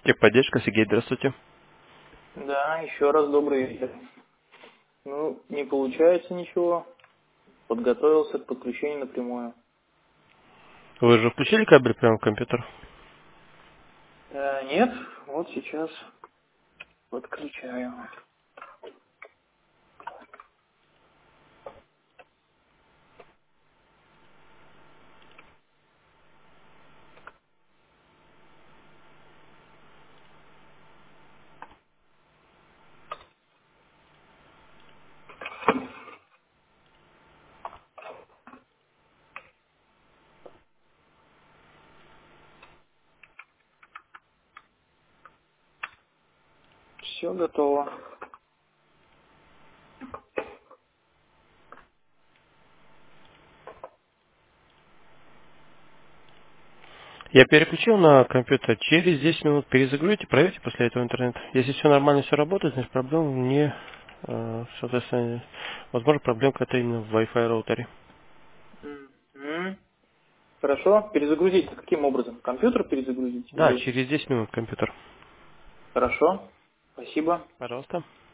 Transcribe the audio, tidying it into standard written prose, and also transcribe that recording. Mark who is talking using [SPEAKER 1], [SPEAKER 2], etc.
[SPEAKER 1] Техподдержка, Сергей, здравствуйте.
[SPEAKER 2] Да, еще раз добрый вечер. Ну, не получается ничего. Подготовился к подключению напрямую.
[SPEAKER 1] Вы же включили кабель прямо в компьютер?
[SPEAKER 2] Нет, вот сейчас подключаю. Все готово.
[SPEAKER 1] Я переключил на компьютер. Через 10 минут перезагрузите, проверьте после этого интернет. Если все нормально, все работает, значит проблем не... Соответственно, возможно, проблемка это именно в Wi-Fi роутере.
[SPEAKER 2] Мгм. Хорошо, перезагрузить каким образом? Компьютер перезагрузить
[SPEAKER 1] Да,
[SPEAKER 2] или...
[SPEAKER 1] через 10 минут компьютер.
[SPEAKER 2] Хорошо, спасибо.
[SPEAKER 1] Пожалуйста.